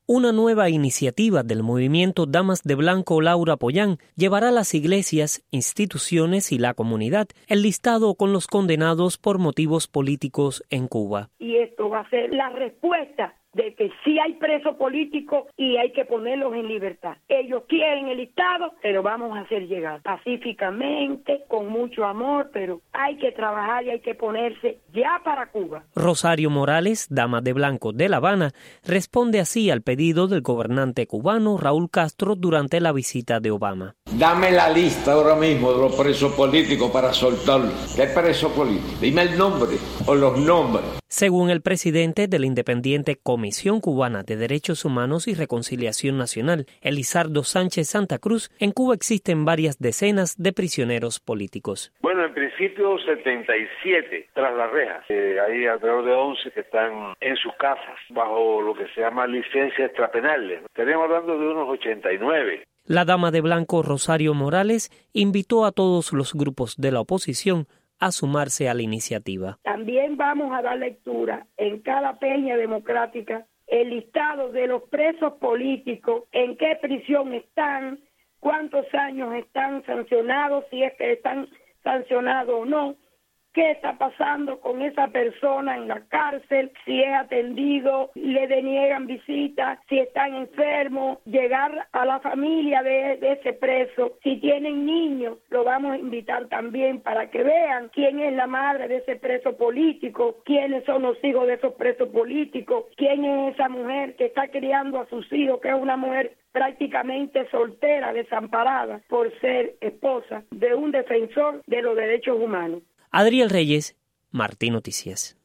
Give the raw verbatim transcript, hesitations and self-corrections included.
Una nueva iniciativa del movimiento Damas de Blanco Laura Pollán llevará a las iglesias, instituciones y la comunidad el listado con los condenados por motivos políticos en Cuba. Y esto va a ser la respuesta de que sí hay presos políticos y hay que ponerlos en libertad. Ellos quieren el listado, pero vamos a hacer llegar pacíficamente, con mucho amor, pero hay que trabajar y hay que ponerse ya para Cuba. Rosario Morales, dama de blanco de La Habana, responde así al pedido del gobernante cubano Raúl Castro durante la visita de Obama. Dame la lista ahora mismo de los presos políticos para soltarlos. ¿Qué preso político? Dime el nombre o los nombres. Según el presidente de la independiente Comisión Cubana de Derechos Humanos y Reconciliación Nacional, Elizardo Sánchez Santa Cruz, en Cuba existen varias decenas de prisioneros políticos. Bueno, en principio setenta y siete tras las rejas. Eh, hay alrededor de once que están en sus casas bajo lo que se llama licencia extrapenal. Estaríamos hablando de unos ochenta y nueve. La dama de blanco Rosario Morales invitó a todos los grupos de la oposición a sumarse a la iniciativa. También vamos a dar lectura en cada peña democrática el listado de los presos políticos, en qué prisión están, cuántos años están sancionados, si es que están sancionados o no, qué está pasando con esa persona en la cárcel, si es atendido, le deniegan visitas, si están enfermos, llegar a la familia de, de ese preso. Si tienen niños, lo vamos a invitar también para que vean quién es la madre de ese preso político, quiénes son los hijos de esos presos políticos, quién es esa mujer que está criando a sus hijos, que es una mujer prácticamente soltera, desamparada, por ser esposa de un defensor de los derechos humanos. Adriel Reyes, Martín Noticias.